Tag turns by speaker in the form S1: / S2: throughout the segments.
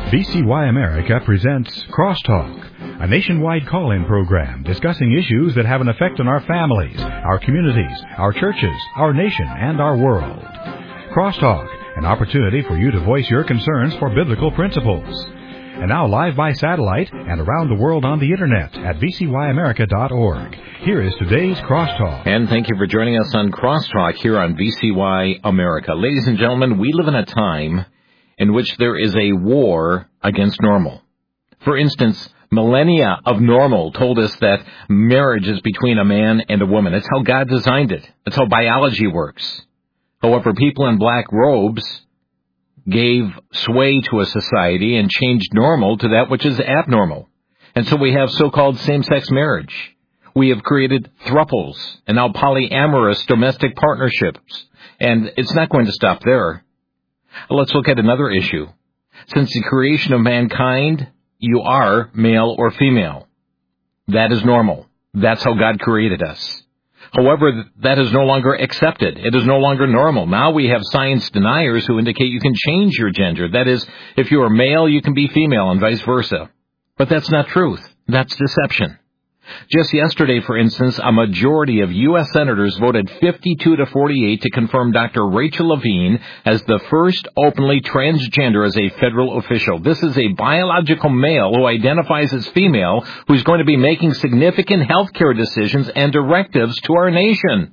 S1: VCY America presents Crosstalk, a nationwide call-in program discussing issues that have an effect on our families, our communities, our churches, our nation, and our world. Crosstalk, an opportunity for you to voice your concerns for biblical principles. And now live by satellite and around the world on the Internet at vcyamerica.org. Here is today's Crosstalk.
S2: And thank you for joining us on Crosstalk here on VCY America. Ladies and gentlemen, we live in a time in which there is a war against normal. For instance, millennia of normal told us that marriage is between a man and a woman. It's how God designed it. It's how biology works. However, people in black robes gave sway to a society and changed normal to that which is abnormal. And so we have so-called same-sex marriage. We have created thruples and now polyamorous domestic partnerships. And it's not going to stop there. Let's look at another issue. Since the creation of mankind, you are male or female. That is normal. That's how God created us. However, that is no longer accepted. It is no longer normal. Now we have science deniers who indicate you can change your gender. That is, if you are male, you can be female and vice versa. But that's not truth. That's deception. Just yesterday, for instance, a majority of U.S. senators voted 52-48 to confirm Dr. Rachel Levine as the first openly transgender as a federal official. This is a biological male who identifies as female who's going to be making significant health care decisions and directives to our nation.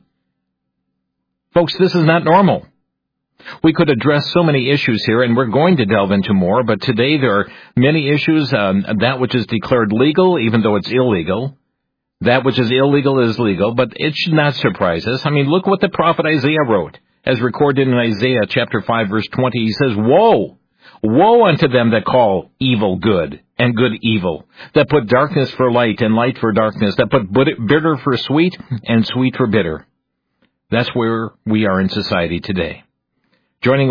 S2: Folks, this is not normal. We could address so many issues here, and we're going to delve into more, but today there are many issues. That which is declared legal, even though it's illegal. That which is illegal is legal, but it should not surprise us. I mean, look what the prophet Isaiah wrote. As recorded in Isaiah chapter 5, verse 20, he says, Woe! Woe unto them that call evil good and good evil, that put darkness for light and light for darkness, that put bitter for sweet and sweet for bitter. That's where we are in society today. Joining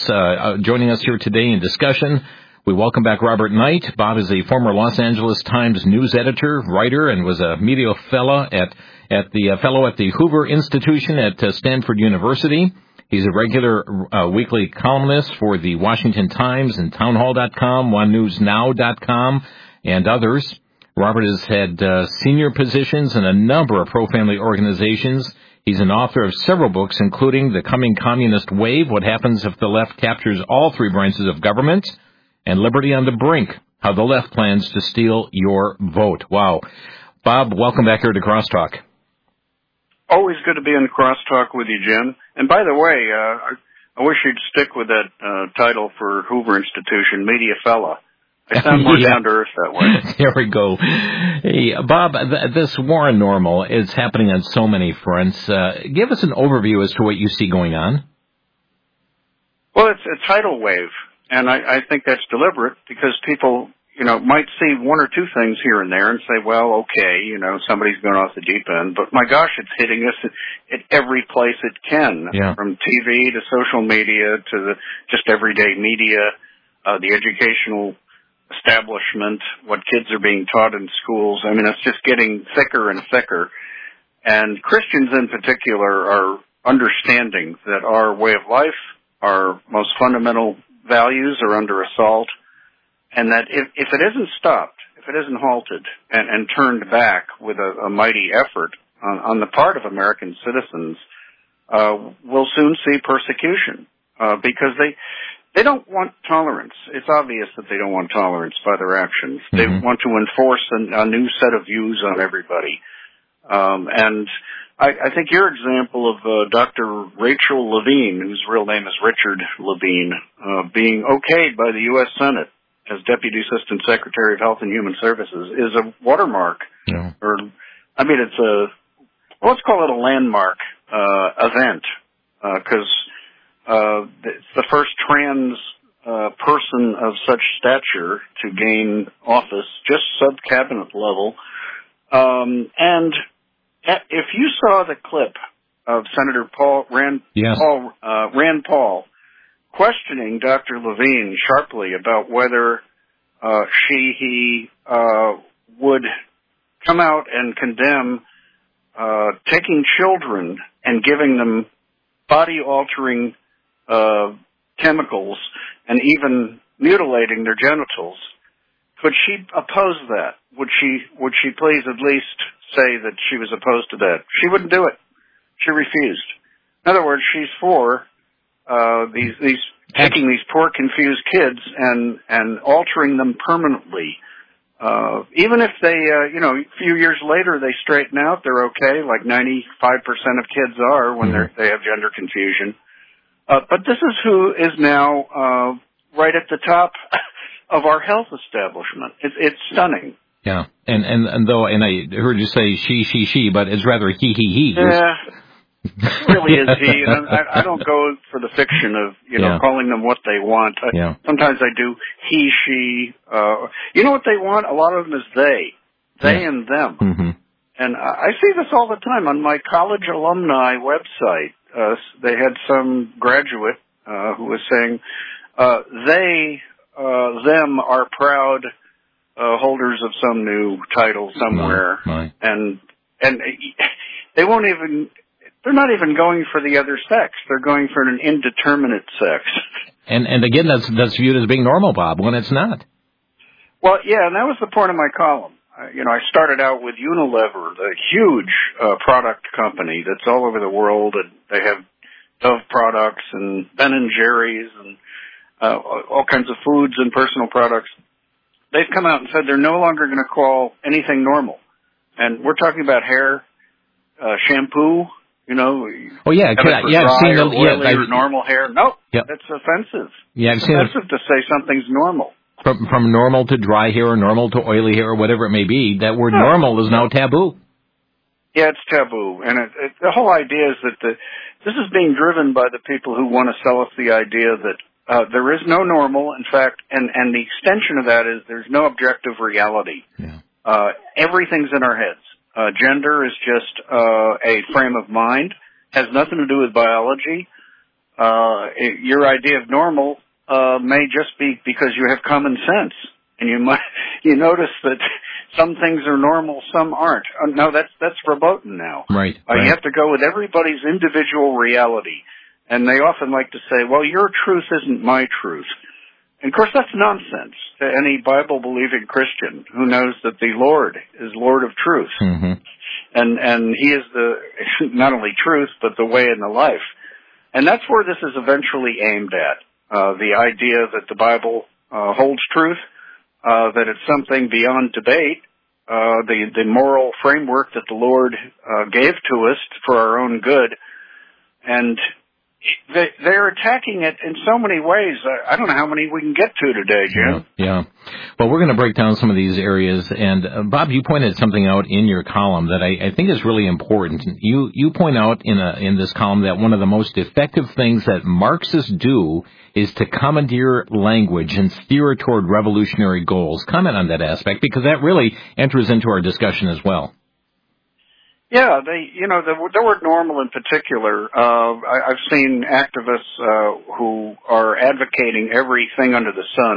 S2: us here today in discussion, we welcome back Robert Knight. Bob is a former Los Angeles Times news editor, writer, and was a media fellow at the Hoover Institution at Stanford University. He's a regular weekly columnist for the Washington Times and townhall.com, onenewsnow.com, and others. Robert has had senior positions in a number of pro-family organizations. He's an author of several books, including The Coming Communist Wave, What Happens If the Left Captures All Three Branches of Government, and Liberty on the Brink, How the Left Plans to Steal Your Vote. Wow. Bob, welcome back here to Crosstalk.
S3: Always good to be in Crosstalk with you, Jim. And by the way, I wish you'd stick with that title for Hoover Institution, Media Fella. I sound more down to earth that way.
S2: There we go. Hey, Bob, this war on normal is happening on so many fronts. Give us an overview as to what you see going on.
S3: Well, it's a tidal wave, and I think that's deliberate because people, might see one or two things here and there and say, well, okay, somebody's going off the deep end. But my gosh, it's hitting us at every place it can, from TV to social media to just everyday media, the educational establishment, what kids are being taught in schools. I mean, it's just getting thicker and thicker. And Christians in particular are understanding that our way of life, our most fundamental values are under assault, and that if it isn't stopped, if it isn't halted and turned back with a mighty effort on the part of American citizens, we'll soon see persecution because they don't want tolerance. It's obvious that they don't want tolerance by their actions. Mm-hmm. They want to enforce a new set of views on everybody. And I think your example of Dr. Rachel Levine, whose real name is Richard Levine, being okayed by the U.S. Senate as Deputy Assistant Secretary of Health and Human Services is a watermark. Yeah. Let's call it a landmark event, because it's the first trans person of such stature to gain office, just sub-cabinet level. And if you saw the clip of Senator Rand Paul questioning Dr. Levine sharply about whether he would come out and condemn taking children and giving them body-altering chemicals and even mutilating their genitals. Could she oppose that? Would she please at least say that she was opposed to that? She wouldn't do it. She refused. In other words, she's for these taking these poor, confused kids and altering them permanently. Even if they, a few years later they straighten out, they're okay, like 95% of kids are when they have gender confusion. But this is who is now right at the top of our health establishment. It's stunning.
S2: Yeah, and I heard you say she, but it's rather he.
S3: Yeah, it really is he. And I don't go for the fiction of calling them what they want. Sometimes I do he, she. You know what they want? A lot of them is they and them. Mm-hmm. And I see this all the time on my college alumni website. They had some graduate who was saying them are proud holders of some new title somewhere, and they won't even. They're not even going for the other sex. They're going for an indeterminate sex. And
S2: again, that's viewed as being normal, Bob, when it's not.
S3: Well, yeah, and that was the point of my column. I started out with Unilever, the huge product company that's all over the world, and they have Dove products and Ben and Jerry's and all kinds of foods and personal products. They've come out and said they're no longer going to call anything normal. And we're talking about hair, shampoo,
S2: Oh, yeah. I've seen them.
S3: Or normal hair. Nope. Yep. That's offensive.
S2: Yeah,
S3: it's offensive to say something's normal.
S2: From normal to dry hair or normal to oily hair or whatever it may be, that word normal is now taboo.
S3: Yeah, it's taboo. And the whole idea is that this is being driven by the people who want to sell us the idea that there is no normal. In fact, and the extension of that is there's no objective reality. Yeah. Everything's in our heads. Gender is just a frame of mind, has nothing to do with biology. Your idea of normal may just be because you have common sense, and you notice that some things are normal, some aren't. No, that's verboten now.
S2: Right.
S3: You have to go with everybody's individual reality, and they often like to say, "Well, your truth isn't my truth." And of course, that's nonsense to any Bible-believing Christian who knows that the Lord is Lord of truth. Mm-hmm. And He is not only truth, but the way and the life. And that's where this is eventually aimed at. The idea that the Bible holds truth, that it's something beyond debate, the moral framework that the Lord gave to us for our own good. And they're attacking it in so many ways. I don't know how many we can get to today, Jim.
S2: Yeah. Well, we're going to break down some of these areas. And, Bob, you pointed something out in your column that I think is really important. You point out in this column that one of the most effective things that Marxists do is to commandeer language and steer it toward revolutionary goals. Comment on that aspect, because that really enters into our discussion as well.
S3: Yeah, the word normal in particular, I've seen activists who are advocating everything under the sun,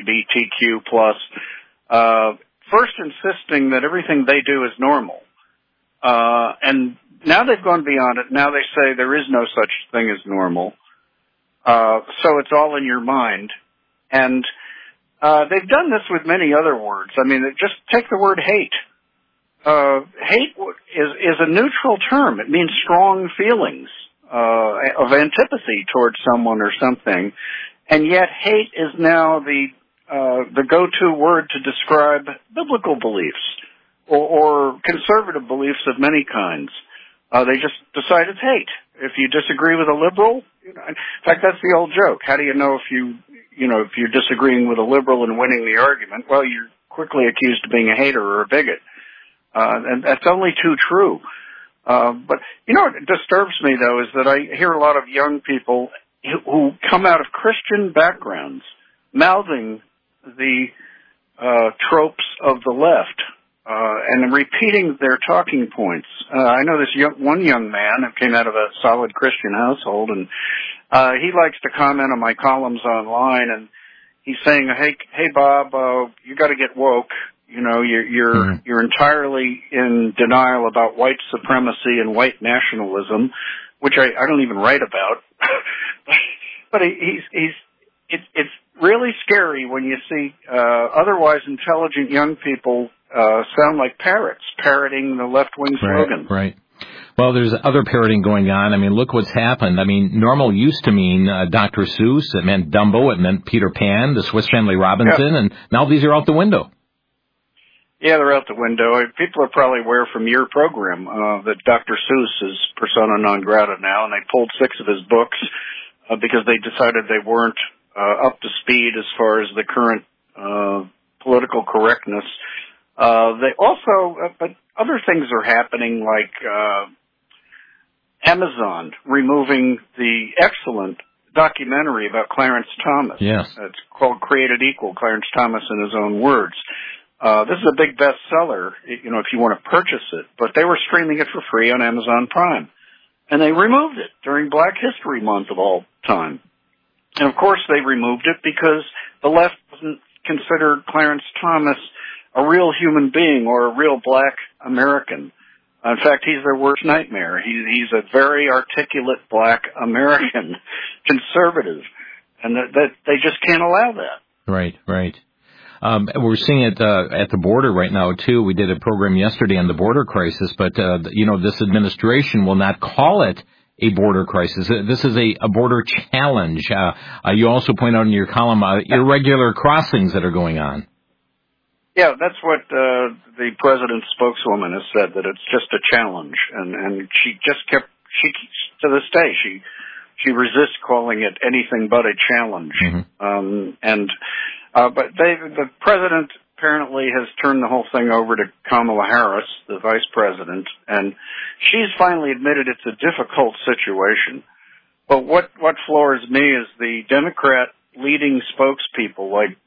S3: LGBTQ+, first insisting that everything they do is normal. And now they've gone beyond it. Now they say there is no such thing as normal. So it's all in your mind. And they've done this with many other words. I mean, just take the word hate. Hate is a neutral term. It means strong feelings of antipathy towards someone or something, and yet hate is now the go-to word to describe biblical beliefs or conservative beliefs of many kinds. They just decide it's hate. If you disagree with a liberal, in fact, that's the old joke. How do you know if you're disagreeing with a liberal and winning the argument? Well, you're quickly accused of being a hater or a bigot. And that's only too true. But what disturbs me, though, is that I hear a lot of young people who come out of Christian backgrounds mouthing the tropes of the left and repeating their talking points. I know this one young man who came out of a solid Christian household, and he likes to comment on my columns online, and he's saying, hey, Bob, you got to get woke. You're entirely in denial about white supremacy and white nationalism, which I don't even write about. But it's really scary when you see otherwise intelligent young people sound like parrots, parroting the left-wing slogan.
S2: Right. Well, there's other parroting going on. I mean, look what's happened. I mean, normal used to mean Dr. Seuss. It meant Dumbo. It meant Peter Pan, the Swiss Family Robinson, and now these are out the window.
S3: Yeah, they're out the window. People are probably aware from your program that Dr. Seuss is persona non grata now, and they pulled 6 of his books because they decided they weren't up to speed as far as the current political correctness. They also, but other things are happening, like Amazon removing the excellent documentary about Clarence Thomas.
S2: Yes.
S3: It's called Created Equal, Clarence Thomas in his own words. This is a big bestseller, if you want to purchase it, but they were streaming it for free on Amazon Prime. And they removed it during Black History Month of all time. And of course they removed it because the left doesn't consider Clarence Thomas a real human being or a real black American. In fact, he's their worst nightmare. He's a very articulate black American conservative, and that they just can't allow that.
S2: Right. We're seeing it at the border right now, too. We did a program yesterday on the border crisis, but, this administration will not call it a border crisis. This is a border challenge. You also point out in your column irregular crossings that are going on.
S3: Yeah, that's what the president's spokeswoman has said, that it's just a challenge. And she to this day, she resists calling it anything but a challenge. Mm-hmm. But the president apparently has turned the whole thing over to Kamala Harris, the vice president, and she's finally admitted it's a difficult situation. But what floors me is the Democrat leading spokespeople like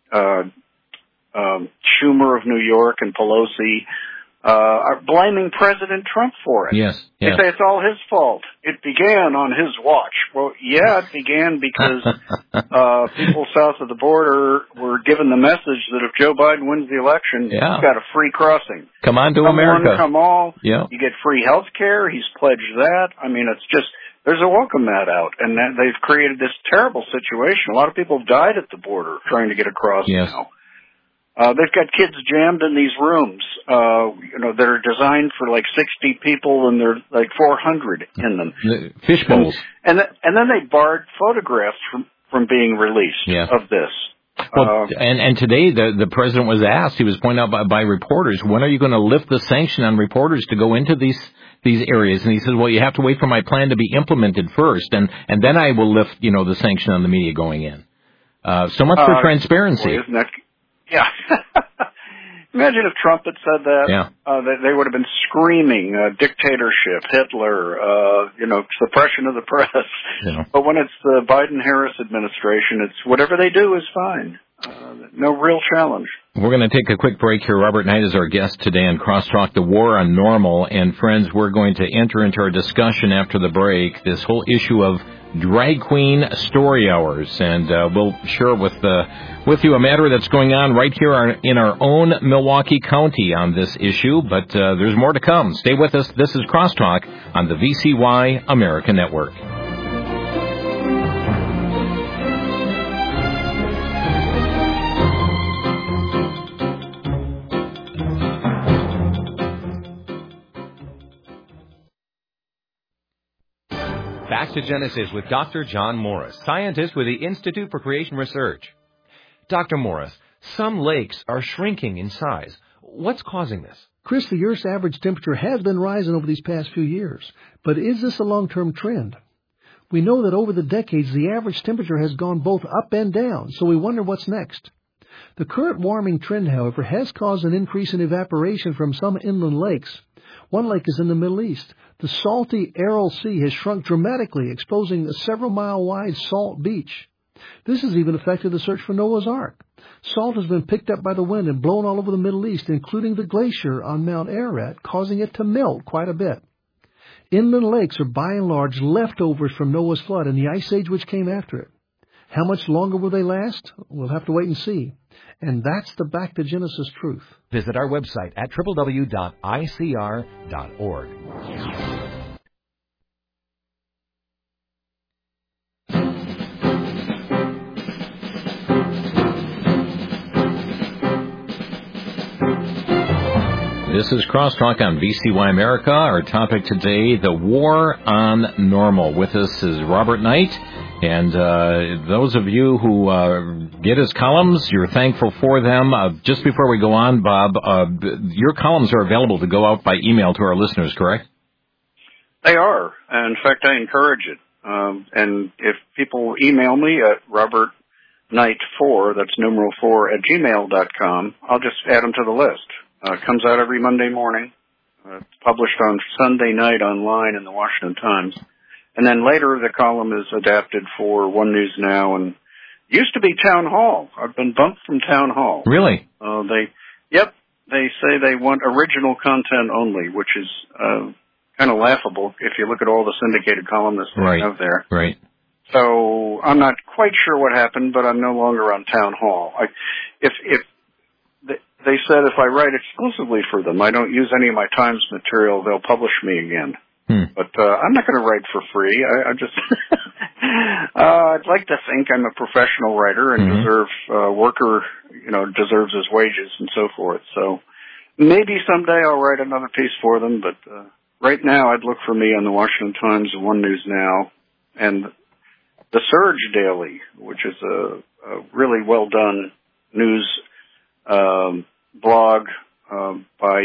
S3: Schumer of New York and Pelosi are blaming President Trump for it.
S2: Yes.
S3: They say it's all his fault. It began on his watch. Well, yeah, it began because people south of the border were given the message that if Joe Biden wins the election, he's got a free crossing.
S2: Come on to America.
S3: Come all.
S2: Yeah.
S3: You get free health care. He's pledged that. I mean, it's just, there's a welcome mat out, and they've created this terrible situation. A lot of people have died at the border trying to get across now. They've got kids jammed in these rooms, that are designed for like 60 people, and there are like 400 in them.
S2: Fish bowls.
S3: And then they barred photographs from being released of this.
S2: Well, and today the president was asked, he was pointed out by reporters, when are you going to lift the sanction on reporters to go into these areas? And he says, well, you have to wait for my plan to be implemented first, and then I will lift, the sanction on the media going in. So much for transparency.
S3: Boy, isn't that... Yeah. Imagine if Trump had said that.
S2: Yeah.
S3: They would have been screaming dictatorship, Hitler, suppression of the press. Yeah. But when it's the Biden-Harris administration, it's whatever they do is fine. No real challenge.
S2: We're going to take a quick break here. Robert Knight is our guest today on Crosstalk, the War on Normal. And friends, we're going to enter into our discussion after the break, this whole issue of drag queen story hours, and we'll share with you a matter that's going on right here in our own Milwaukee County on this issue, but there's more to come. Stay with us. This is Crosstalk on the VCY America Network.
S4: Back to Genesis with Dr. John Morris, scientist with the Institute for Creation Research. Dr. Morris, some lakes are shrinking in size. What's causing this?
S5: Chris, the Earth's average temperature has been rising over these past few years. But is this a long-term trend? We know that over the decades, the average temperature has gone both up and down, so we wonder what's next. The current warming trend, however, has caused an increase in evaporation from some inland lakes. One lake is in the Middle East. The salty Aral Sea has shrunk dramatically, exposing a several-mile-wide salt beach. This has even affected the search for Noah's Ark. Salt has been picked up by the wind and blown all over the Middle East, including the glacier on Mount Ararat, causing it to melt quite a bit. Inland lakes are by and large leftovers from Noah's flood and the ice age which came after it. How much longer will they last? We'll have to wait and see. And that's the Back to Genesis truth.
S4: Visit our website at www.icr.org.
S2: This is Crosstalk on VCY America. Our topic today, the war on normal. With us is Robert Knight. And those of you who get his columns, you're thankful for them. Just before we go on, Bob, your columns are available to go out by email to our listeners, correct?
S3: They are. In fact, I encourage it. And if people email me at robertknight4, that's numeral 4, at gmail.com, I'll just add them to the list. It comes out every Monday morning. It's published on Sunday night online in the Washington Times. And then later the column is adapted for One News Now and used to be Town Hall. I've been bumped from Town Hall.
S2: Really?
S3: They say they want original content only, which is kind of laughable if you look at all the syndicated columnists they have there.
S2: Right.
S3: So I'm not quite sure what happened, but I'm no longer on Town Hall. They said if I write exclusively for them, I don't use any of my Times material, they'll publish me again. But I'm not going to write for free. I just I'd like to think I'm a professional writer and worker deserves his wages and so forth. So maybe someday I'll write another piece for them, but right now I'd look for me on the Washington Times and One News Now and the Surge Daily, which is a really well done news blog by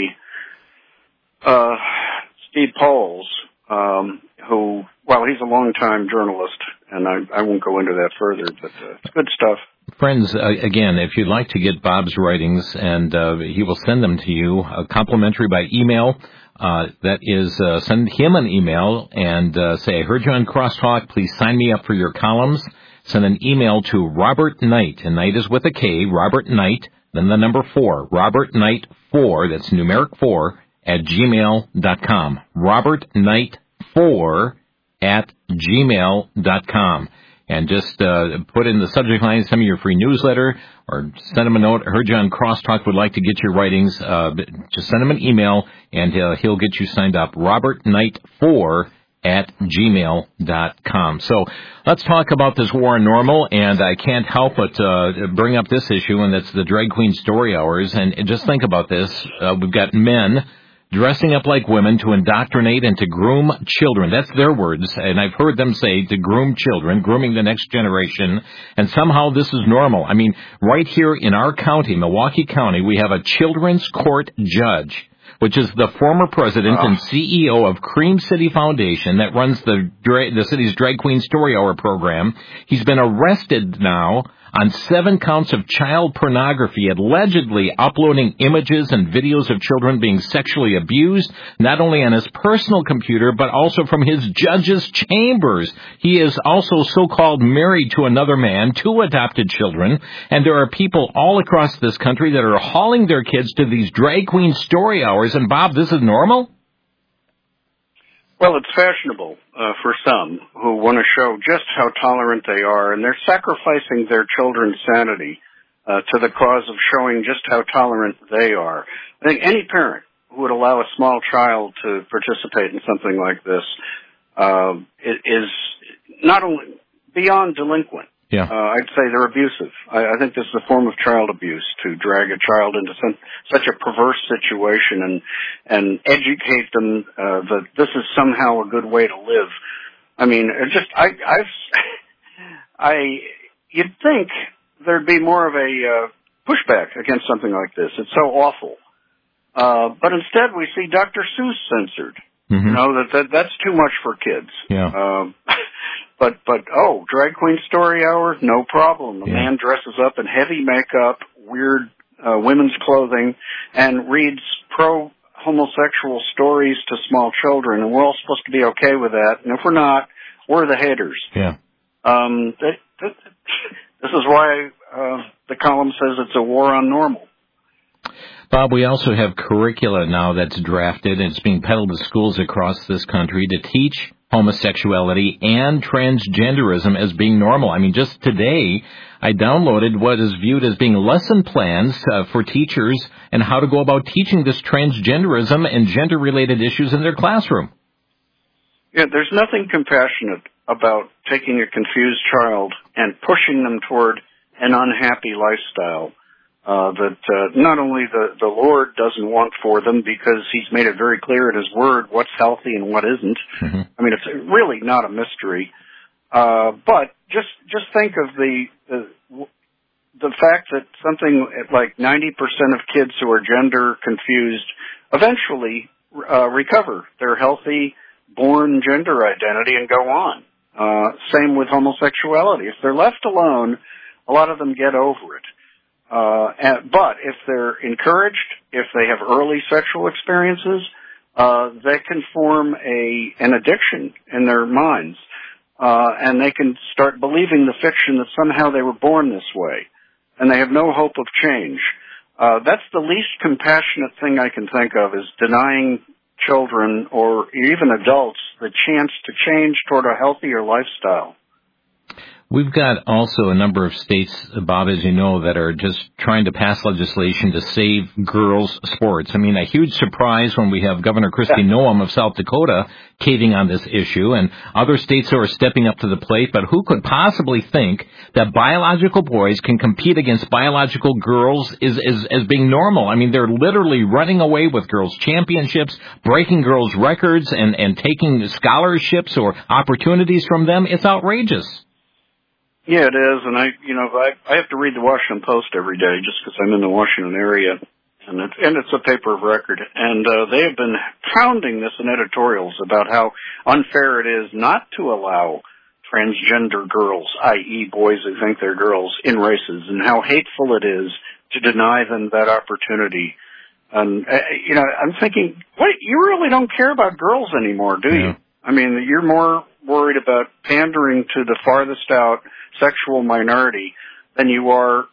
S3: Steve Pauls, who, well, he's a longtime journalist, and I won't go into that further, but it's good stuff.
S2: Friends, again, if you'd like to get Bob's writings, and he will send them to you complimentary by email, that is, send him an email and say, I heard you on Crosstalk, please sign me up for your columns. Send an email to Robert Knight, and Knight is with a K, Robert Knight, then the number 4, Robert Knight 4, that's numeric 4, at gmail.com. Robert Knight 4 at gmail.com. And just put in the subject line, send me your free newsletter, or send him a note. I heard you on Crosstalk, would like to get your writings. Just send him an email, and he'll get you signed up. Robert Knight 4 at gmail.com. So let's talk about this war on normal, and I can't help but bring up this issue, and that's the drag queen story hours. And just think about this. We've got men dressing up like women to indoctrinate and to groom children. That's their words, and I've heard them say to groom children, grooming the next generation, and somehow this is normal. I mean, right here in our county, Milwaukee County, we have a children's court judge, which is the former president and CEO of Cream City Foundation that runs the city's Drag Queen Story Hour program. He's been arrested now on 7 counts of child pornography, allegedly uploading images and videos of children being sexually abused, not only on his personal computer, but also from his judge's chambers. He is also so-called married to another man, 2 adopted children, and there are people all across this country that are hauling their kids to these drag queen story hours. And Bob, this is normal?
S3: Well, it's fashionable for some who want to show just how tolerant they are, and they're sacrificing their children's sanity to the cause of showing just how tolerant they are. I think any parent who would allow a small child to participate in something like this is not only beyond delinquent.
S2: Yeah.
S3: I'd say they're abusive. I think this is a form of child abuse to drag a child into such a perverse situation and educate them that this is somehow a good way to live. I mean, you'd think there'd be more of a pushback against something like this. It's so awful. But instead we see Dr. Seuss censored.
S2: Mm-hmm.
S3: You know, that's too much for kids.
S2: Yeah.
S3: But drag queen story hour, no problem. A man dresses up in heavy makeup, weird women's clothing, and reads pro-homosexual stories to small children, and we're all supposed to be okay with that. And if we're not, we're the haters.
S2: Yeah.
S3: This is why the column says it's a war on normal.
S2: Bob, we also have curricula now that's drafted, and it's being peddled to schools across this country to teach homosexuality and transgenderism as being normal. I mean, just today, I downloaded what is viewed as being lesson plans for teachers and how to go about teaching this transgenderism and gender-related issues in their classroom.
S3: Yeah, there's nothing compassionate about taking a confused child and pushing them toward an unhappy lifestyle. that not only the Lord doesn't want for them because He's made it very clear in His Word what's healthy and what isn't.
S2: Mm-hmm.
S3: I mean, it's really not a mystery. But just think of the fact that something like 90% of kids who are gender confused eventually recover their healthy born gender identity and go on. Same with homosexuality. If they're left alone, a lot of them get over it. But if they're encouraged, if they have early sexual experiences, they can form an addiction in their minds. And they can start believing the fiction that somehow they were born this way. And they have no hope of change. That's the least compassionate thing I can think of, is denying children or even adults the chance to change toward a healthier lifestyle.
S2: We've got also a number of states, Bob, as you know, that are just trying to pass legislation to save girls' sports. I mean, a huge surprise when we have Governor Kristi Noem of South Dakota caving on this issue, and other states who are stepping up to the plate. But who could possibly think that biological boys can compete against biological girls as being normal? I mean, they're literally running away with girls' championships, breaking girls' records, and taking scholarships or opportunities from them. It's outrageous.
S3: Yeah, it is, and I have to read the Washington Post every day just because I'm in the Washington area, and it's a paper of record, and they have been pounding this in editorials about how unfair it is not to allow transgender girls, i.e. boys who think they're girls, in races, and how hateful it is to deny them that opportunity. And, I'm thinking, wait, you really don't care about girls anymore, do you? I mean, you're more worried about pandering to the farthest out sexual minority than you are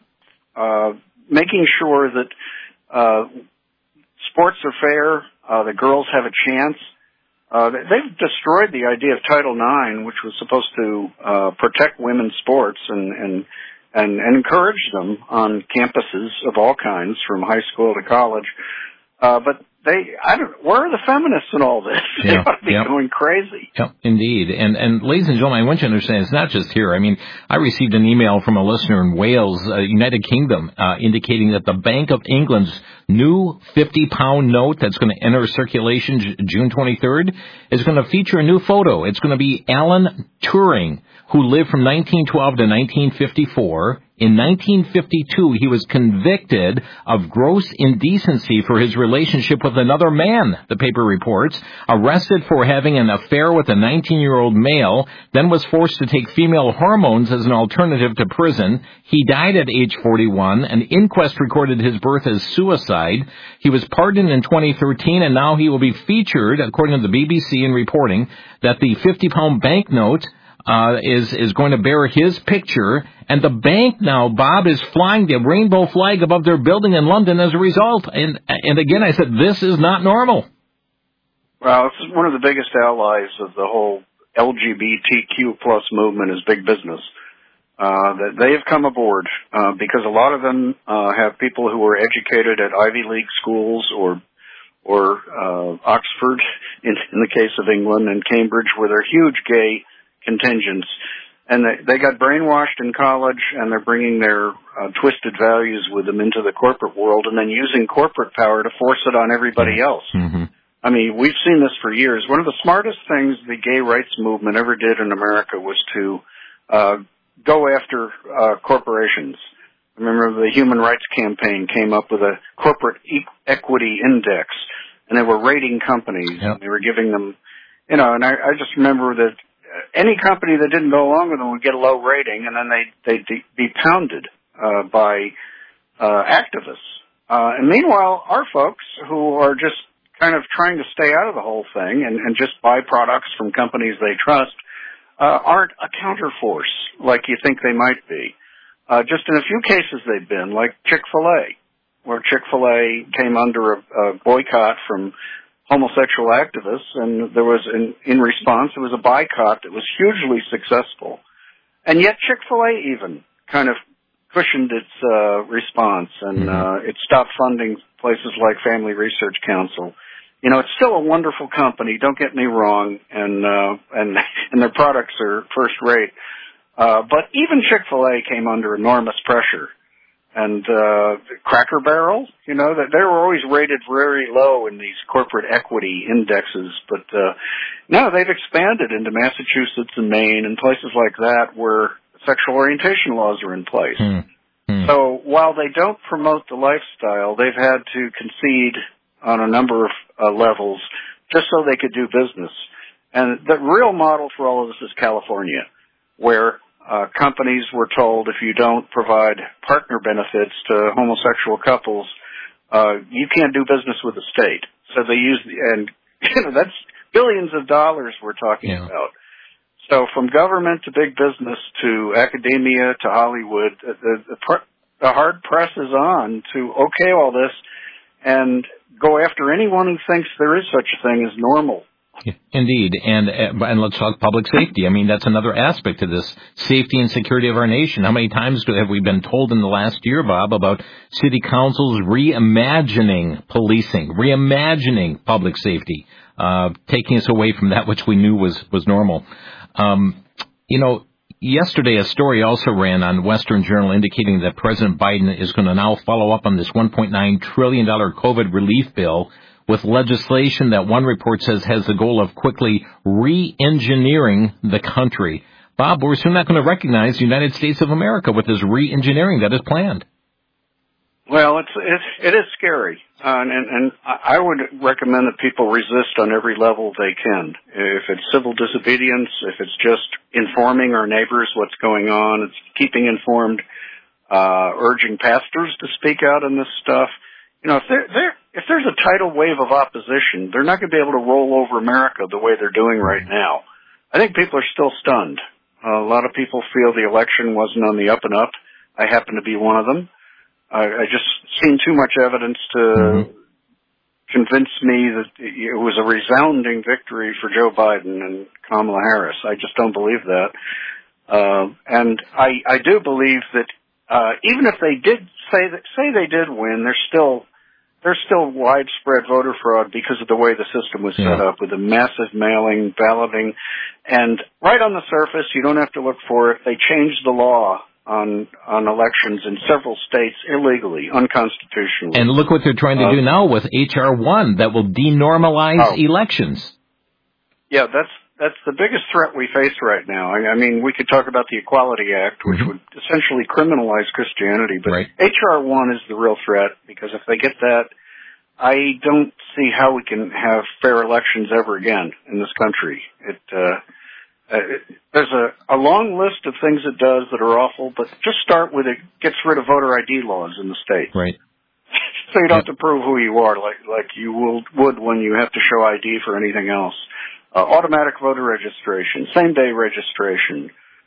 S3: making sure that sports are fair, the girls have a chance. They've destroyed the idea of Title IX, which was supposed to protect women's sports and encourage them on campuses of all kinds, from high school to college. But where are the feminists in all this? They ought to be going crazy.
S2: Yep, indeed. And ladies and gentlemen, I want you to understand it's not just here. I mean, I received an email from a listener in Wales, United Kingdom, indicating that the Bank of England's new 50-pound note that's going to enter circulation June 23rd is going to feature a new photo. It's going to be Alan Turing, who lived from 1912 to 1954. In 1952, he was convicted of gross indecency for his relationship with another man, the paper reports, arrested for having an affair with a 19-year-old male, then was forced to take female hormones as an alternative to prison. He died at age 41. An inquest recorded his birth as suicide. He was pardoned in 2013, and now he will be featured, according to the BBC, in reporting that the 50-pound banknote is going to bear his picture, and the bank now, Bob, is flying the rainbow flag above their building in London as a result. And again, I said, this is not normal.
S3: Well, it's one of the biggest allies of the whole LGBTQ plus movement is big business. That they have come aboard because a lot of them have people who were educated at Ivy League schools or Oxford in the case of England, and Cambridge, where they're huge gay contingents, and they got brainwashed in college, and they're bringing their twisted values with them into the corporate world, and then using corporate power to force it on everybody else.
S2: Mm-hmm.
S3: I mean, we've seen this for years. One of the smartest things the gay rights movement ever did in America was to go after corporations. I remember the Human Rights Campaign came up with a corporate equity index, and they were rating companies.
S2: Yep.
S3: And they were giving them, and I just remember that any company that didn't go along with them would get a low rating, and then they'd be pounded by activists. And meanwhile, our folks who are just kind of trying to stay out of the whole thing and just buy products from companies they trust aren't a counterforce like you think they might be. Just in a few cases they've been, like Chick-fil-A, where Chick-fil-A came under a boycott from homosexual activists, and there was, in response, there was a boycott that was hugely successful. And yet Chick-fil-A even kind of cushioned its response, and it stopped funding places like Family Research Council. It's still a wonderful company, don't get me wrong, and their products are first rate. But even Chick-fil-A came under enormous pressure and Cracker Barrel, you know, that they were always rated very low in these corporate equity indexes, but now they've expanded into Massachusetts and Maine and places like that where sexual orientation laws are in place. So while they don't promote the lifestyle, they've had to concede on a number of levels just so they could do business. And the real model for all of this is California, where companies were told if you don't provide partner benefits to homosexual couples, you can't do business with the state. So they use, and you know, that's billions of dollars we're talking about. So from government to big business to academia to Hollywood, the hard press is on to okay all this and go after anyone who thinks there is such a thing as normal.
S2: Indeed, and let's talk public safety. I mean, that's another aspect to this safety and security of our nation. How many times have we been told in the last year, Bob, about city councils reimagining policing, reimagining public safety, taking us away from that which we knew was normal. You know, yesterday a story also ran on Western Journal indicating that President Biden is going to now follow up on this $1.9 trillion COVID relief bill with legislation that one report says has the goal of quickly re-engineering the country. Bob, we're soon not going to recognize the United States of America with this re-engineering that is planned.
S3: Well, it is scary, and I would recommend that people resist on every level they can. If it's civil disobedience, if it's just informing our neighbors what's going on, it's keeping informed, urging pastors to speak out on this stuff. You know, if there's a tidal wave of opposition, they're not going to be able to roll over America the way they're doing right now. I think people are still stunned. A lot of people feel the election wasn't on the up and up. I happen to be one of them. I just seen too much evidence to convince me that it was a resounding victory for Joe Biden and Kamala Harris. I just don't believe that. And I do believe that even if they did say they did win, there's still widespread voter fraud because of the way the system was set up with a massive mailing, balloting, and right on the surface, you don't have to look for it. They changed the law on elections in several states illegally, unconstitutionally.
S2: And look what they're trying to do now with H.R. 1 that will denormalize elections.
S3: Yeah, that's the biggest threat we face right now. I mean, we could talk about the Equality Act, which would essentially criminalize Christianity, but H.R. 1 is the real threat, because if they get that, I don't see how we can have fair elections ever again in this country. There's a long list of things it does that are awful, but just start with it gets rid of voter ID laws in the state.
S2: Right.
S3: So you don't have to prove who you are like you would when you have to show ID for anything else. Automatic voter registration, same-day registration,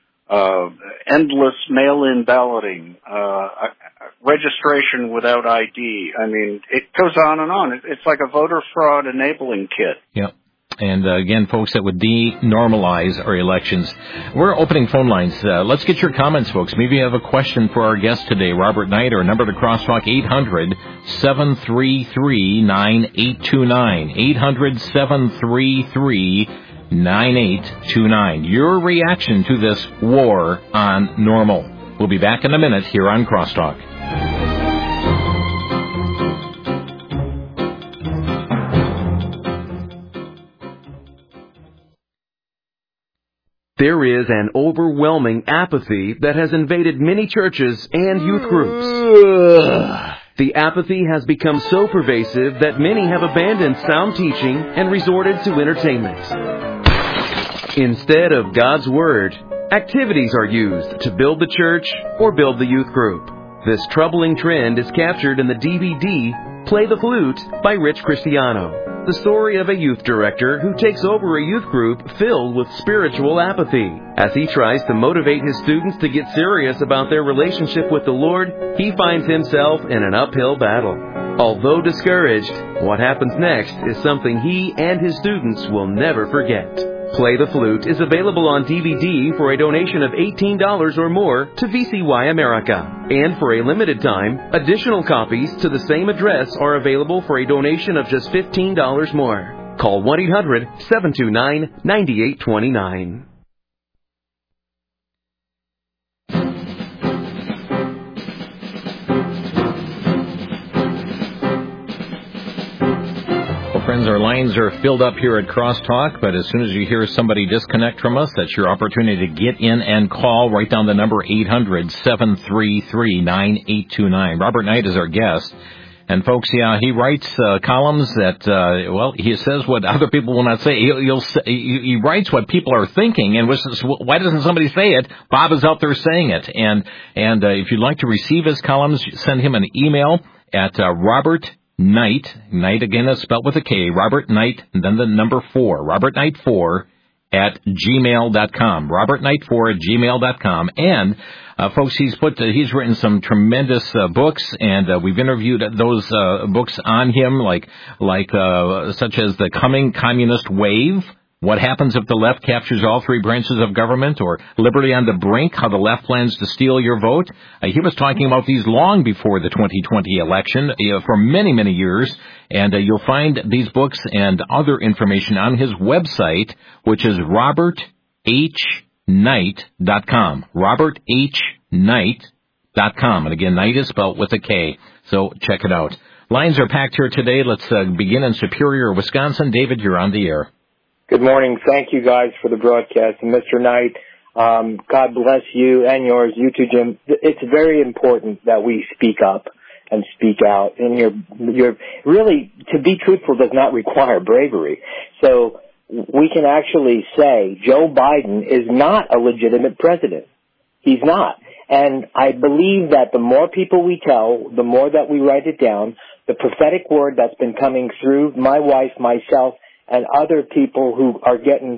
S3: endless mail-in balloting, registration without ID. I mean, it goes on and on. It's like a voter fraud enabling kit.
S2: Yeah. And again, folks, that would denormalize our elections. We're opening phone lines. Let's get your comments, folks. Maybe you have a question for our guest today, Robert Knight. Our number to Crosstalk, 800-733-9829. 800-733-9829. Your reaction to this war on normal. We'll be back in a minute here on Crosstalk.
S6: There is an overwhelming apathy that has invaded many churches and youth groups. The apathy has become so pervasive that many have abandoned sound teaching and resorted to entertainment. Instead of God's Word, activities are used to build the church or build the youth group. This troubling trend is captured in the DVD Play the Flute by Rich Cristiano. The story of a youth director who takes over a youth group filled with spiritual apathy. As he tries to motivate his students to get serious about their relationship with the Lord, he finds himself in an uphill battle. Although discouraged, what happens next is something he and his students will never forget. Play the Flute is available on DVD for a donation of $18 or more to VCY America. And for a limited time, additional copies to the same address are available for a donation of just $15 more. Call 1-800-729-9829.
S2: Congratulations. Our lines are filled up here at Crosstalk, but as soon as you hear somebody disconnect from us, that's your opportunity to get in and call. Write down the number 800-733-9829. Robert Knight is our guest. And folks, yeah, he writes columns that, he says what other people will not say. He writes what people are thinking, and why doesn't somebody say it? Bob is out there saying it. And if you'd like to receive his columns, send him an email at Robert Knight. Knight again is spelled with a K. Robert Knight, and then the number 4. Robert Knight 4 at gmail.com. Robert Knight 4 at gmail.com. And folks, he's written some tremendous books, and we've interviewed those books on him, like such as The Coming Communist Wave, What Happens If the Left Captures All Three Branches of Government, or Liberty on the Brink, How the Left Plans to Steal Your Vote. He was talking about these long before the 2020 election, for many, many years, and you'll find these books and other information on his website, which is roberthknight.com. roberthknight.com. And again, Knight is spelled with a K, so check it out. Lines are packed here today. Let's begin in Superior, Wisconsin. David, you're on the air.
S7: Good morning. Thank you guys for the broadcast. And Mr. Knight, God bless you and yours, you too, Jim. It's very important that we speak up and speak out. And you're really, to be truthful does not require bravery. So we can actually say Joe Biden is not a legitimate president. He's not. And I believe that the more people we tell, the more that we write it down, the prophetic word that's been coming through my wife, myself, and other people who are getting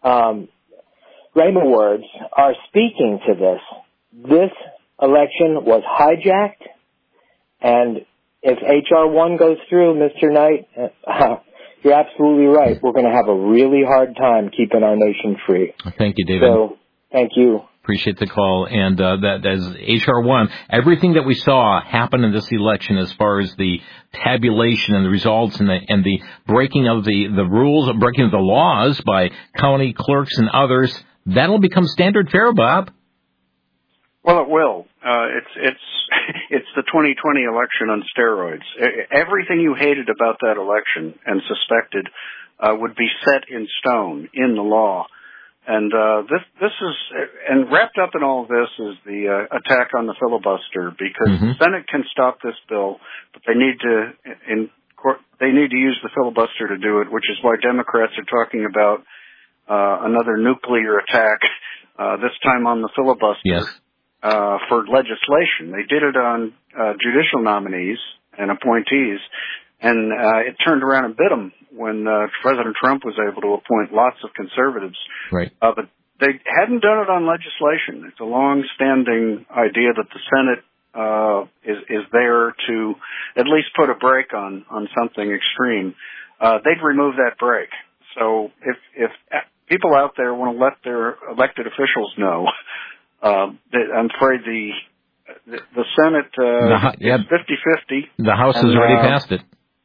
S7: Rhema words are speaking to this. This election was hijacked, and if H.R. 1 goes through, Mr. Knight, you're absolutely right. We're going to have a really hard time keeping our nation free.
S2: Thank you, David.
S7: So, thank you.
S2: Appreciate the call. And that as H.R. 1, everything that we saw happen in this election as far as the tabulation and the results and the breaking of the rules, breaking of the laws by county clerks and others, that'll become standard fare, Bob.
S3: Well, it will. It's the 2020 election on steroids. Everything you hated about that election and suspected would be set in stone in the law. And this is, and wrapped up in all of this is the attack on the filibuster, because the Senate can stop this bill, but they need to use the filibuster to do it, which is why Democrats are talking about another nuclear attack, this time on the filibuster, for legislation. They did it on judicial nominees and appointees, and it turned around and bit them when President Trump was able to appoint lots of conservatives.
S2: Right.
S3: But they hadn't done it on legislation. It's a long-standing idea that the Senate is there to at least put a brake on something extreme. They'd remove that brake. So if people out there want to let their elected officials know, I'm afraid the Senate is 50-50.
S2: The House has already passed it.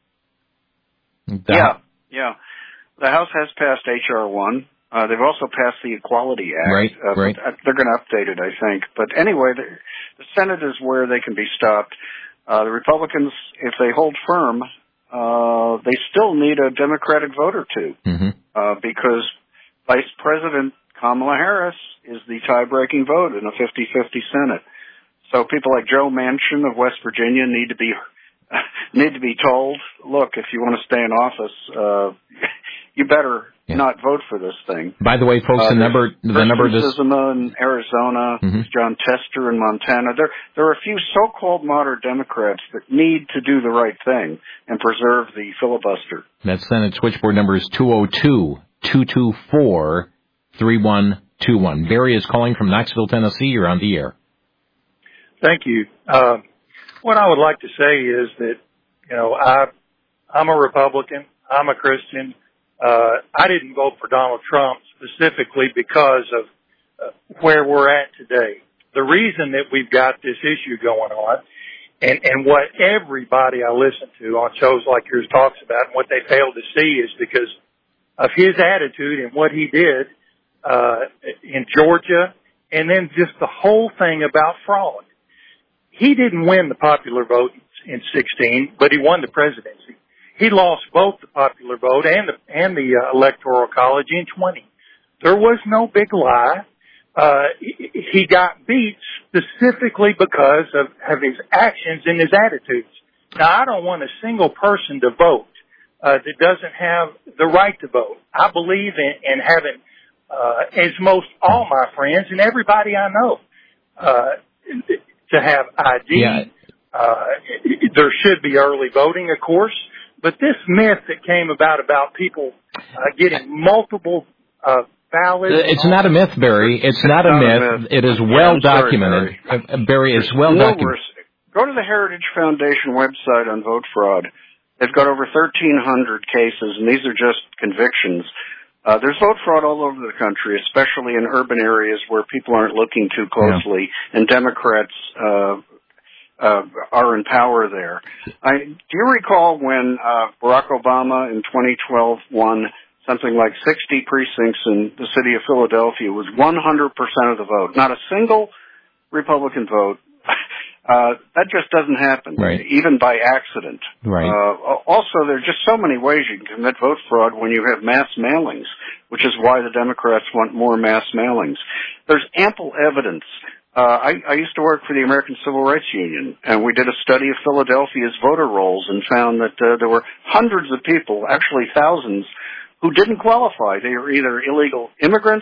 S3: Yeah. The House has passed H.R. 1. They've also passed the Equality Act.
S2: Right.
S3: They're going to update it, I think. But anyway, the Senate is where they can be stopped. The Republicans, if they hold firm, they still need a Democratic vote or two, because Vice President Kamala Harris is the tie-breaking vote in a 50-50 Senate. So people like Joe Manchin of West Virginia need to be told, look, if you want to stay in office, you better not vote for this thing.
S2: By the way, folks, the number
S3: Zizima in Arizona, John Tester in Montana. There are a few so-called moderate Democrats that need to do the right thing and preserve the filibuster.
S2: That Senate switchboard number is 202-224-3121. Barry is calling from Knoxville, Tennessee. You're on the air.
S8: Thank you. What I would like to say is that, I'm a Republican. I'm a Christian. I didn't vote for Donald Trump specifically because of where we're at today. The reason that we've got this issue going on, and what everybody I listen to on shows like yours talks about, and what they fail to see, is because of his attitude and what he did in Georgia, and then just the whole thing about fraud. He didn't win the popular vote in 2016, but he won the presidency. he lost both the popular vote and the Electoral College in 20. There was no big lie. He got beat specifically because of his actions and his attitudes. Now, I don't want a single person to vote that doesn't have the right to vote. I believe in having, as most all my friends and everybody I know, to have ID.
S2: Yeah.
S8: There should be early voting, of course, but this myth that came about people getting multiple ballots.
S2: It's not a myth, Barry. It's not a myth. It is well documented. Barry, it's well documented.
S3: Go to the Heritage Foundation website on vote fraud. They've got over 1,300 cases, and these are just convictions. There's vote fraud all over the country, especially in urban areas where people aren't looking too closely, and Democrats are in power there. Do you recall when Barack Obama in 2012 won something like 60 precincts in the city of Philadelphia? It was 100% of the vote, not a single Republican vote. That just doesn't happen,
S2: right,
S3: even by accident.
S2: Right.
S3: Also, there are just so many ways you can commit vote fraud when you have mass mailings, which is why the Democrats want more mass mailings. There's ample evidence. I used to work for the American Civil Rights Union, and we did a study of Philadelphia's voter rolls and found that there were hundreds of people, actually thousands, who didn't qualify. They were either illegal immigrants,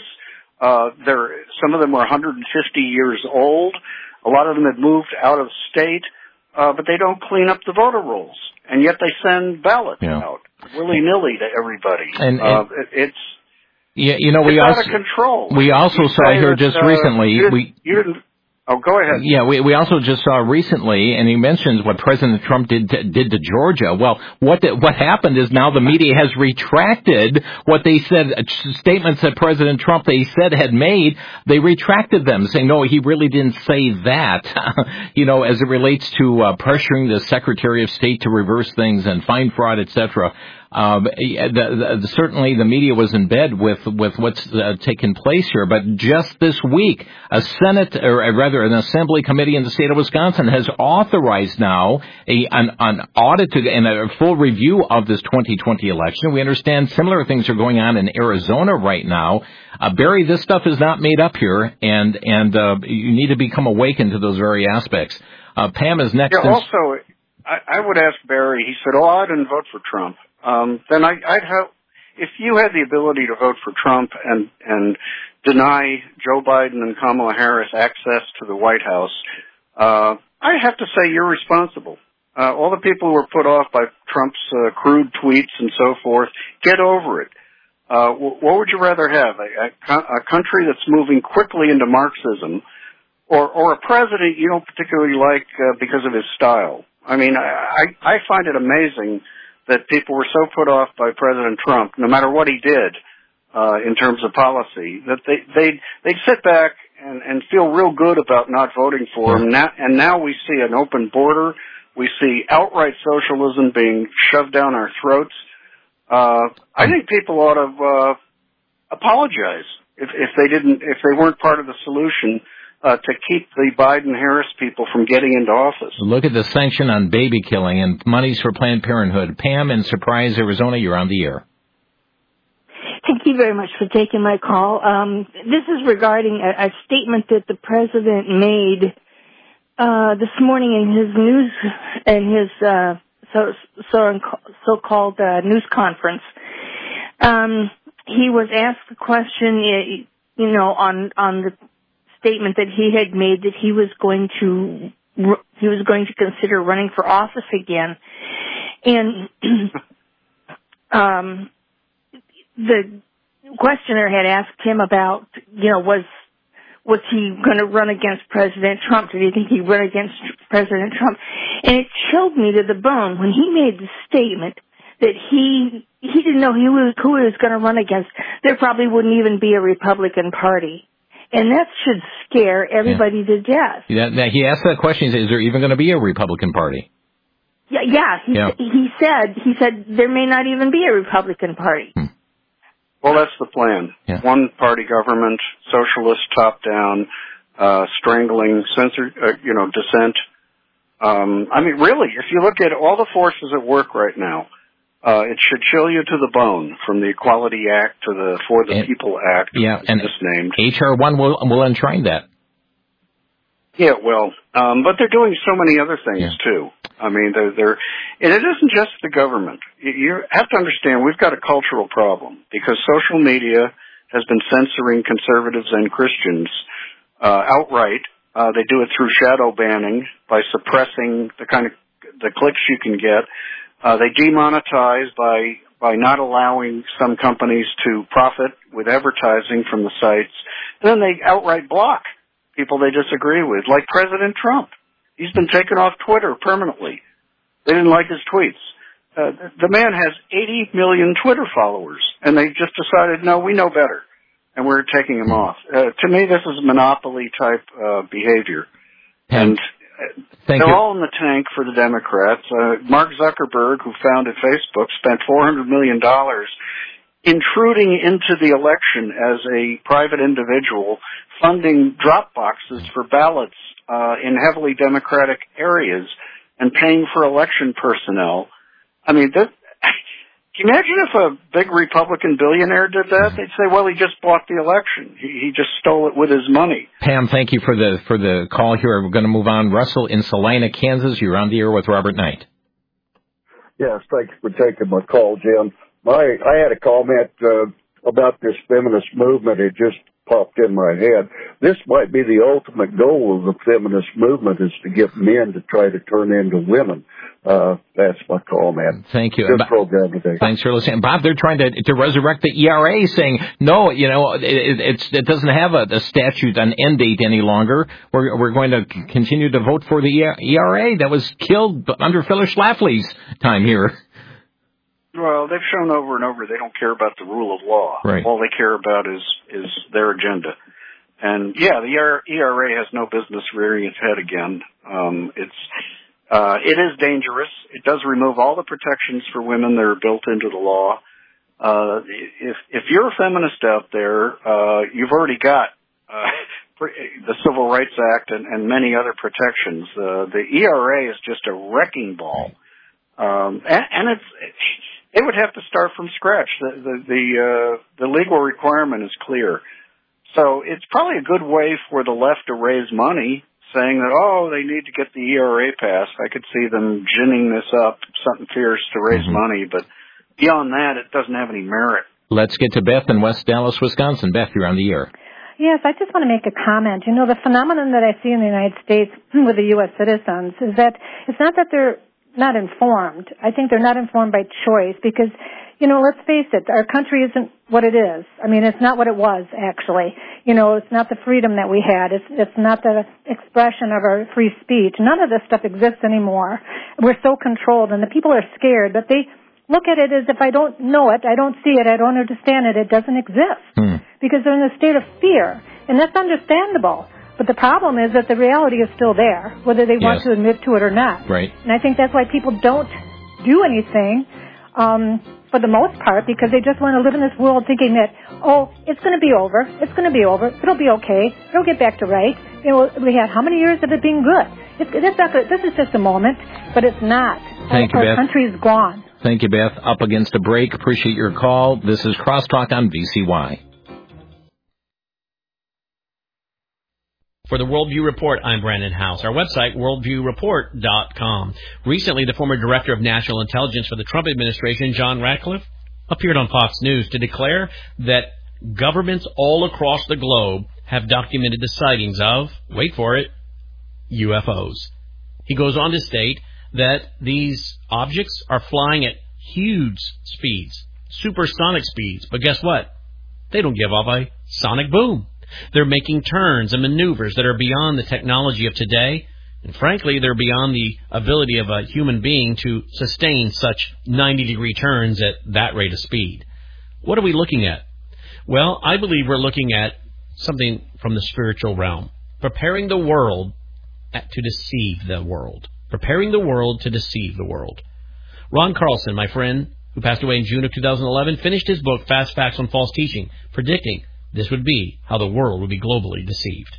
S3: some of them were 150 years old, a lot of them had moved out of state, but they don't clean up the voter rolls, and yet they send ballots out willy-nilly to everybody.
S2: And
S3: it's
S2: we
S3: out of control.
S2: We also saw here just recently.
S3: You didn't. Oh, go ahead.
S2: Yeah, we also just saw recently, and he mentions what President Trump did to Georgia. Well, what happened is now the media has retracted what they said, statements that President Trump they said had made. They retracted them, saying no, he really didn't say that. As it relates to pressuring the Secretary of State to reverse things and find fraud, etc. Certainly the media was in bed with what's taken place here, but just this week, an assembly committee in the state of Wisconsin has authorized now an audit and a full review of this 2020 election. We understand similar things are going on in Arizona right now. Barry, this stuff is not made up here, and you need to become awakened to those very aspects. Pam is next.
S3: Yeah, also, I would ask Barry, he said, I didn't vote for Trump. Then I'd have, if you had the ability to vote for Trump and deny Joe Biden and Kamala Harris access to the White House, I have to say you're responsible. All the people who were put off by Trump's crude tweets and so forth, get over it. What would you rather have? A country that's moving quickly into Marxism, or a president you don't particularly like because of his style? I mean, I find it amazing that people were so put off by President Trump, no matter what he did in terms of policy, that they'd sit back and feel real good about not voting for him. Now we see an open border. We see outright socialism being shoved down our throats. I think people ought to apologize if they weren't part of the solution to keep the Biden-Harris people from getting into office.
S2: Look at the sanction on baby killing and monies for Planned Parenthood. Pam in Surprise, Arizona, you're on the air.
S9: Thank you very much for taking my call. This is regarding a statement that the president made this morning in his so-called news conference. He was asked the question, on the statement that he had made that he was going to consider running for office again, and the questioner had asked him about, was he going to run against President Trump? Did he think he'd run against President Trump? And it chilled me to the bone when he made the statement that he didn't know who he was going to run against. There probably wouldn't even be a Republican Party. And that should scare everybody to death.
S2: Yeah, he asked that question. He said, is there even going to be a Republican Party?
S9: He said there may not even be a Republican Party.
S3: Well, that's the plan.
S2: Yeah.
S3: One-party government, socialist, top-down, strangling dissent. Really, if you look at all the forces at work right now, It should chill you to the bone, from the Equality Act to the For the People Act.
S2: Yeah, and
S3: misnamed.
S2: H.R. 1 will enshrine that.
S3: Yeah, well, but they're doing so many other things too. I mean, and it isn't just the government. You have to understand, we've got a cultural problem because social media has been censoring conservatives and Christians outright. They do it through shadow banning by suppressing the clicks you can get. They demonetize by not allowing some companies to profit with advertising from the sites. And then they outright block people they disagree with, like President Trump. He's been taken off Twitter permanently. They didn't like his tweets. The man has 80 million Twitter followers, and they just decided, no, we know better, and we're taking him off. To me, this is monopoly-type behavior. And they're all in the tank for the Democrats. Mark Zuckerberg, who founded Facebook, spent $400 million intruding into the election as a private individual, funding drop boxes for ballots in heavily Democratic areas and paying for election personnel. I mean, can you imagine if a big Republican billionaire did that? They'd say, well, he just bought the election. He just stole it with his money.
S2: Pam, thank you for the call here. We're going to move on. Russell in Salina, Kansas. You're on the air with Robert Knight.
S10: Yes, thanks for taking my call, Jim. I had a comment about this feminist movement. It just popped in my head. This might be the ultimate goal of the feminist movement, is to get men to try to turn into women. That's my call, man.
S2: Thank you.
S10: Good program today.
S2: Thanks for listening. Bob, they're trying to resurrect the ERA, saying, no, it doesn't have a statute, an end date any longer. We're going to continue to vote for the ERA that was killed under Phyllis Schlafly's time here.
S3: Well, they've shown over and over they don't care about the rule of law.
S2: Right.
S3: All they care about is their agenda. And yeah, the ERA has no business rearing its head again. It is dangerous. It does remove all the protections for women that are built into the law. If you're a feminist out there, you've already got the Civil Rights Act and many other protections. The ERA is just a wrecking ball, and they would have to start from scratch. The legal requirement is clear. So it's probably a good way for the left to raise money, saying that, they need to get the ERA passed. I could see them ginning this up, something fierce to raise money, but beyond that, it doesn't have any merit.
S2: Let's get to Beth in West Dallas, Wisconsin. Beth, you're on the air.
S11: Yes, I just want to make a comment. The phenomenon that I see in the United States with the U.S. citizens is that it's not that they're not informed. I think they're not informed by choice because, let's face it, our country isn't what it is. I mean, it's not what it was, actually. It's not the freedom that we had. It's not the expression of our free speech. None of this stuff exists anymore. We're so controlled, and the people are scared, but they look at it as if I don't know it, I don't see it, I don't understand it, it doesn't exist. Because they're in a state of fear. And that's understandable. But the problem is that the reality is still there, whether they want to admit to it or not.
S2: Right.
S11: And I think that's why people don't do anything for the most part, because they just want to live in this world thinking that, it's going to be over. It's going to be over. It'll be okay. It'll get back to right. We had how many years of it being good? This is just a moment, but it's not.
S2: Thank you, Beth.
S11: Our country is gone.
S2: Thank you, Beth. Up against a break. Appreciate your call. This is Crosstalk on VCY.
S12: For the Worldview Report, I'm Brandon House. Our website, worldviewreport.com. Recently, the former director of national intelligence for the Trump administration, John Ratcliffe, appeared on Fox News to declare that governments all across the globe have documented the sightings of, wait for it, UFOs. He goes on to state that these objects are flying at huge speeds, supersonic speeds, but guess what? They don't give off a sonic boom. They're making turns and maneuvers that are beyond the technology of today, and frankly, they're beyond the ability of a human being to sustain such 90-degree turns at that rate of speed. What are we looking at? Well, I believe we're looking at something from the spiritual realm, preparing the world to deceive the world. Preparing the world to deceive the world. Ron Carlson, my friend, who passed away in June of 2011, finished his book, Fast Facts on False Teaching, predicting this would be how the world would be globally deceived.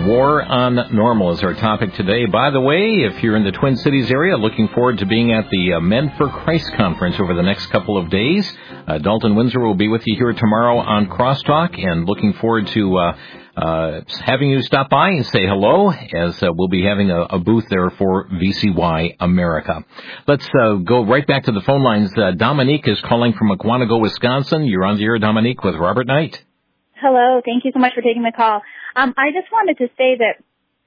S2: War on Normal is our topic today. By the way, if you're in the Twin Cities area, looking forward to being at the Men for Christ conference over the next couple of days. Dalton Windsor will be with you here tomorrow on Crosstalk, and looking forward to having you stop by and say hello, as we'll be having a booth there for VCY America. Let's go right back to the phone lines. Dominique is calling from Aquanago, Wisconsin. You're on the air, Dominique, with Robert Knight.
S13: Hello. Thank you so much for taking the call. I just wanted to say that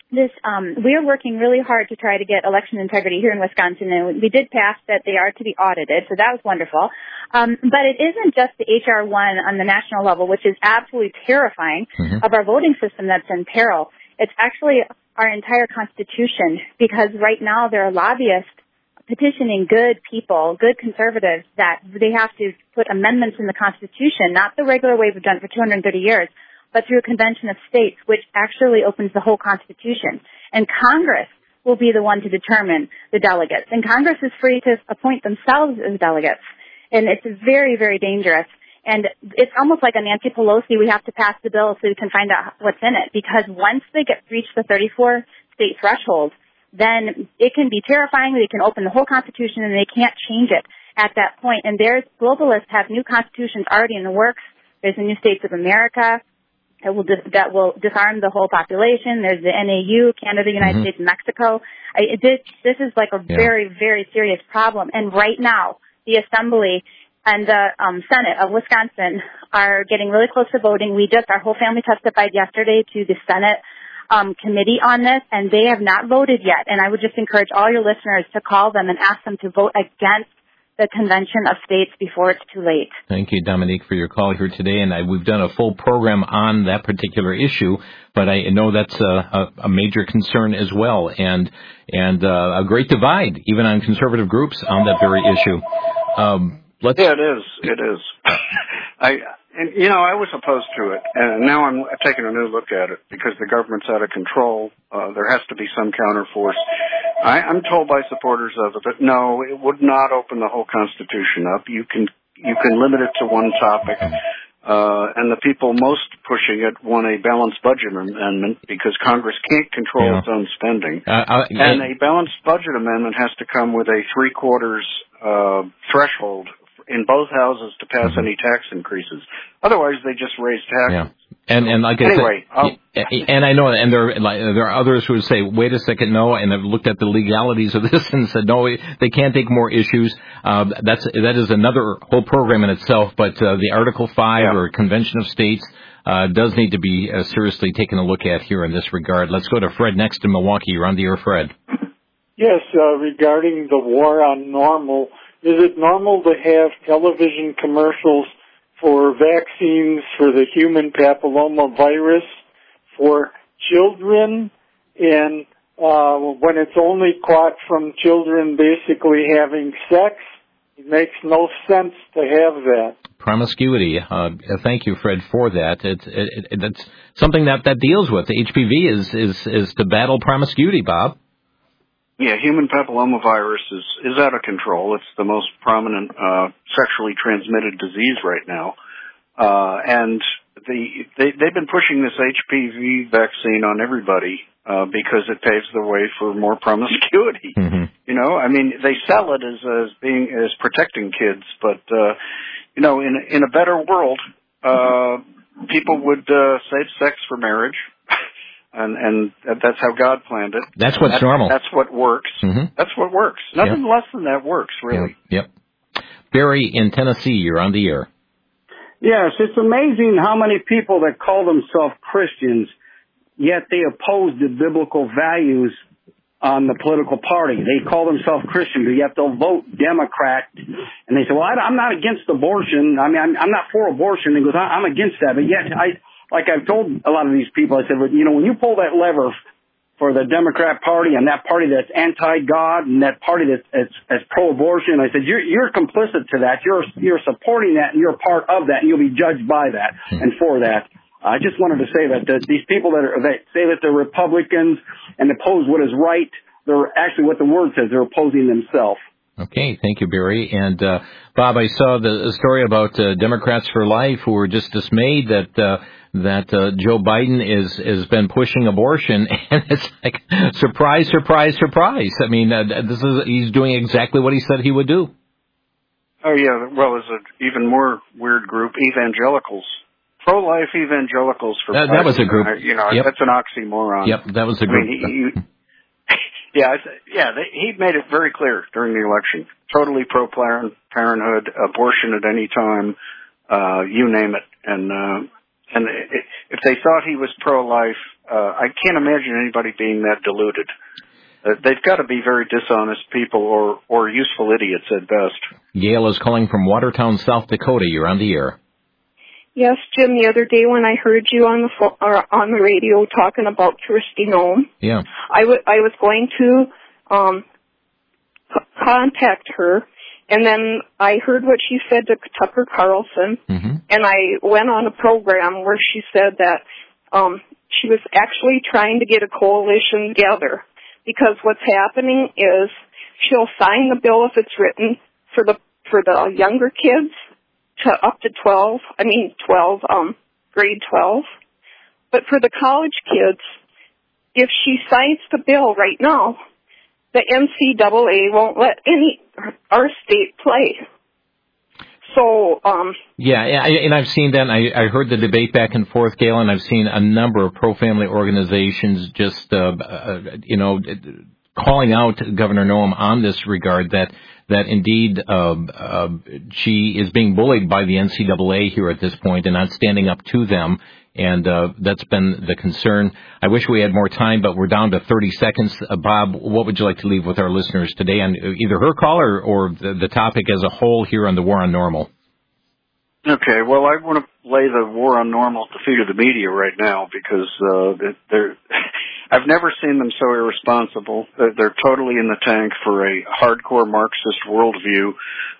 S13: we're working really hard to try to get election integrity here in Wisconsin, and we did pass that they are to be audited, so that was wonderful. But it isn't just the H.R. 1 on the national level, which is absolutely terrifying, of our voting system that's in peril. It's actually our entire Constitution, because right now there are lobbyists petitioning good people, good conservatives, that they have to put amendments in the Constitution, not the regular way we've done it for 230 years, but through a convention of states, which actually opens the whole Constitution. And Congress will be the one to determine the delegates. And Congress is free to appoint themselves as delegates. And it's very, very dangerous. And it's almost like a Nancy Pelosi, we have to pass the bill so we can find out what's in it. Because once they reach the 34 state threshold, then it can be terrifying. They can open the whole Constitution and they can't change it at that point. And globalists have new constitutions already in the works. There's the New States of America that will disarm the whole population. There's the NAU, Canada, United States, and Mexico. This is like a very, very serious problem. And right now, the Assembly and the Senate of Wisconsin are getting really close to voting. Our whole family testified yesterday to the Senate committee on this, and they have not voted yet. And I would just encourage all your listeners to call them and ask them to vote against the Convention of States before it's too late.
S2: Thank you, Dominique, for your call here today. And we've done a full program on that particular issue, but I know that's a major concern as well, and a great divide, even on conservative groups, on that very issue.
S3: Yeah, it is. I was opposed to it, and now I'm taking a new look at it because the government's out of control. There has to be some counterforce. I'm told by supporters of it that no, it would not open the whole Constitution up. You can limit it to one topic. And the people most pushing it want a balanced budget amendment because Congress can't control its own spending. And a balanced budget amendment has to come with a 3/4 threshold in both houses to pass any tax increases. Otherwise, they just raise taxes.
S2: And like
S3: anyway,
S2: I said, and I know, and there are others who would say, wait a second, no, and have looked at the legalities of this and said, no, they can't take more issues. That is another whole program in itself, but the Article 5 or Convention of States does need to be seriously taken a look at here in this regard. Let's go to Fred next in Milwaukee. You're on the air, Fred.
S14: Yes, regarding the war on normal, is it normal to have television commercials for vaccines for the human papilloma virus for children, and when it's only caught from children basically having sex? It makes no sense to have that.
S2: Promiscuity. Thank you, Fred, for that. It's something that deals with. The HPV is to battle promiscuity, Bob.
S3: Yeah, human papillomavirus is out of control. It's the most prominent sexually transmitted disease right now. And they've been pushing this HPV vaccine on everybody because it paves the way for more promiscuity. You know, I mean, they sell it as protecting kids, but in a better world, people would save sex for marriage. And that's how God planned it.
S2: That's what's normal.
S3: That's what works. That's what works. Nothing less than that works, really.
S2: Yep. Barry in Tennessee, you're on the air.
S15: Yes, it's amazing how many people that call themselves Christians, yet they oppose the biblical values on the political party. They call themselves Christian, but yet they'll vote Democrat. And they say, well, I'm not against abortion. I mean, I'm not for abortion. And he goes, I'm against that. But yet like I've told a lot of these people, I said, well, when you pull that lever for the Democrat Party and that party that's anti-God and that party that's pro-abortion, I said, you're complicit to that. You're supporting that and you're part of that and you'll be judged by that and for that. I just wanted to say that these people that say that they're Republicans and oppose what is right, they're actually what the word says, they're opposing themselves.
S2: Okay, thank you, Barry. And Bob, I saw the story about Democrats for Life who were just dismayed that Joe Biden has been pushing abortion, and it's like surprise, surprise, surprise. I mean, he's doing exactly what he said he would do.
S3: Oh yeah, well, there's an even more weird group, evangelicals, pro-life evangelicals for
S2: that
S3: Biden.
S2: was a group. Yep.
S3: That's an oxymoron.
S2: Yep, that was a group.
S3: I mean, he made it very clear during the election. Totally pro-Planned Parenthood, abortion at any time, you name it. And if they thought he was pro-life, I can't imagine anybody being that deluded. They've got to be very dishonest people or useful idiots at best.
S2: Gail is calling from Watertown, South Dakota. You're on the air.
S16: Yes, Jim, the other day when I heard you on the radio talking about Kristi Noem,
S2: yeah,
S16: I was going to contact her, and then I heard what she said to Tucker Carlson, and I went on a program where she said that she was actually trying to get a coalition together, because what's happening is she'll sign the bill if it's written for the younger kids to up to grade 12. But for the college kids, if she signs the bill right now, the NCAA won't let our state play. So,
S2: and I've seen that. I heard the debate back and forth, Gail, and I've seen a number of pro-family organizations just, calling out Governor Noem on this regard that indeed she is being bullied by the NCAA here at this point and not standing up to them. And that's been the concern. I wish we had more time, but we're down to 30 seconds. Bob, what would you like to leave with our listeners today on either her call or the topic as a whole here on the war on normal?
S3: Okay, well, I want to lay the war on normal at the feet of the media right now because I've never seen them so irresponsible. They're totally in the tank for a hardcore Marxist worldview.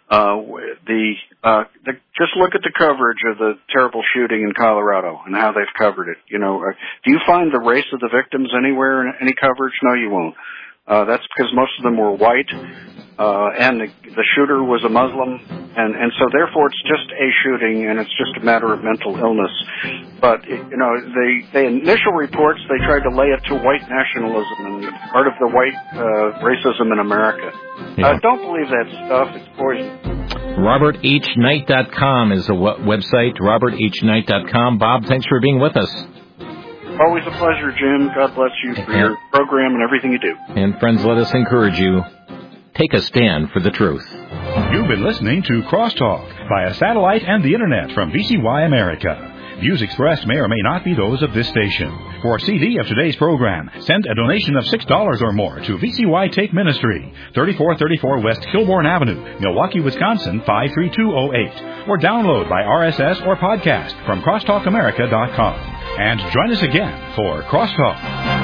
S3: Just look at the coverage of the terrible shooting in Colorado and how they've covered it. Do you find the race of the victims anywhere in any coverage? No, you won't. That's because most of them were white, and the shooter was a Muslim, and so therefore it's just a shooting, and it's just a matter of mental illness. But, the initial reports, they tried to lay it to white nationalism and part of the white racism in America.
S2: Yeah.
S3: Don't believe that stuff. It's poison.
S2: RobertHKnight.com is the website, RobertHKnight.com. Bob, thanks for being with us.
S3: Always a pleasure, Jim. God bless you for your program and everything you do.
S2: And friends, let us encourage you. Take a stand for the truth.
S1: You've been listening to Crosstalk via satellite and the internet from VCY America. Views expressed may or may not be those of this station. For a CD of today's program, send a donation of $6 or more to VCY Take Ministry, 3434 West Kilbourne Avenue, Milwaukee, Wisconsin, 53208. Or download by RSS or podcast from crosstalkamerica.com. And join us again for Crosstalk.